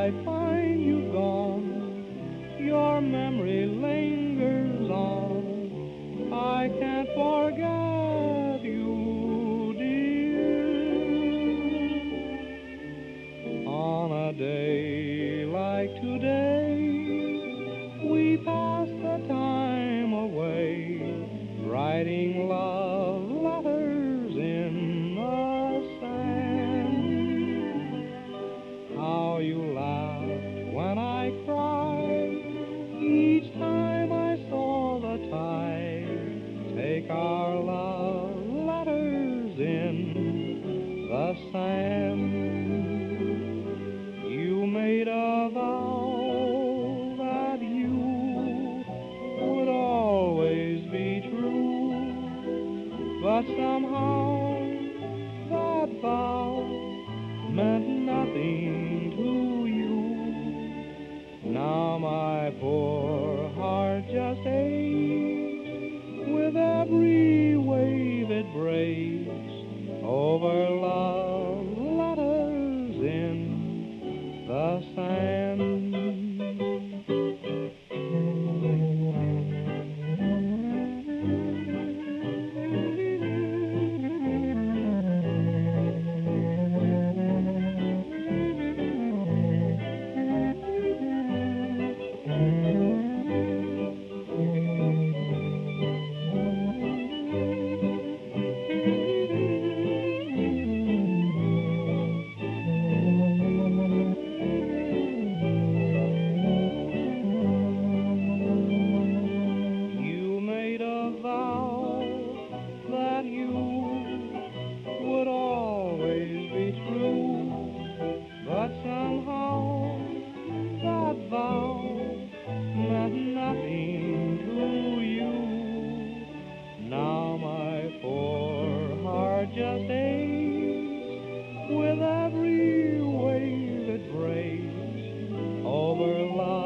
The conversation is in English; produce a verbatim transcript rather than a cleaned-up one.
I find you gone, your memory lingers on. I can't forget you, dear. On a day like today, we pass the time away, writing love letters in the sand. How you laughed when I cried each time I saw the tide take our love letters in the sand. You made a vow that you would always be true, but somehow that vow meant nothing to you. Now my poor heart just aches with every wave it breaks over love letters in the sand. You made a vow that you would always be true, but somehow that vow meant nothing to you. Now my poor heart just aches with every wave it breaks over love